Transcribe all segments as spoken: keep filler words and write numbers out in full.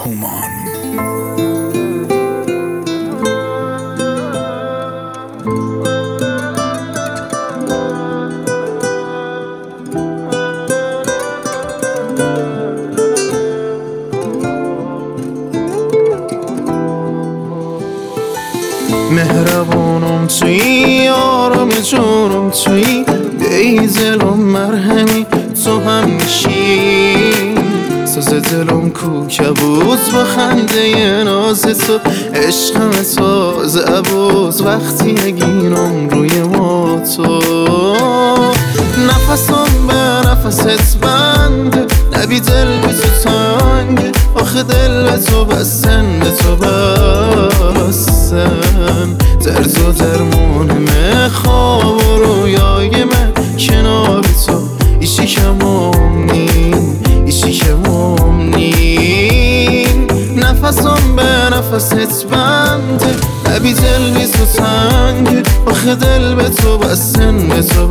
هومان. مهربونم توی، آرام جونم توی، ای دلم مرهمی تو هم میشی. ساز دلم کو کبوز با خنده ناز تو، عشقم تازه عبوز وقتی نگیرم روی ما تو. نفسم به نفست بنده، نبی دل به تو تنگه، آخه دل به تو بستن، به تو بستن. درد و درمونم خواب و رویای من کنار تو، ایشی کمام نیم، ایشی کمام نیم. نفسم به نفست بنده، نبی دل بی تو تنگه، آخه دل به تو بستن، به تو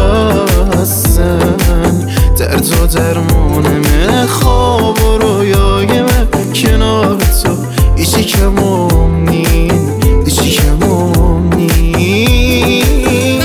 بستن. درد و درمونم خواب و رویای من کنار تو، ایشی کمام نیم، ایشی کمام نیم.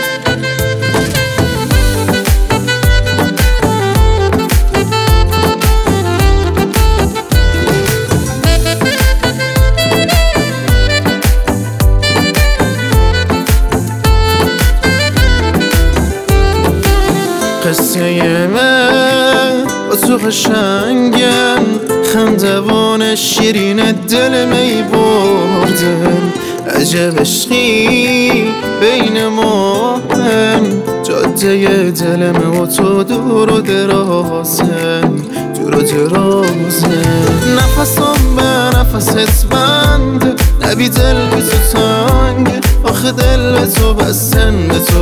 قصه من با تو قشنگن، خندوان شیرین دل می بردن. عجب عشقی بین ما هم، جاده دلم و تو دور و درازن، دور و درازن. نفسم به نفست بنده، نبی دل به تو تنگه، آخه دل به تو بستن، به تو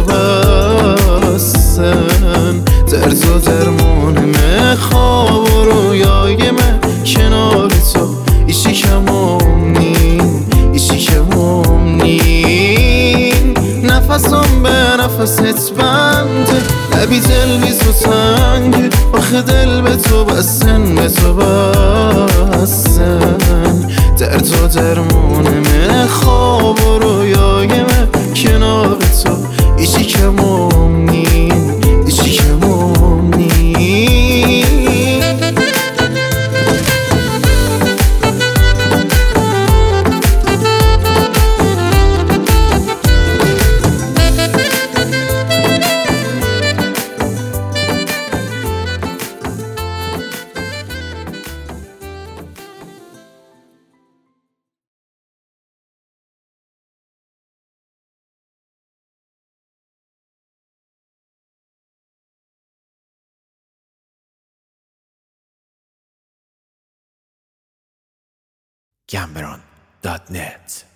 بستن. درد و درمونم خواب و رویای من کنار تو، ایشی کمام نیم، ایشی کمام نیم. نفسم به نفست بنده، نبی دل بی تو تنگه، آخه دل به تو بستن، به تو بستن. درد و درمونم خواب و رویای من کنار تو، ایشی کمام نیم، ایشی کمام نیم. گمبران دات نت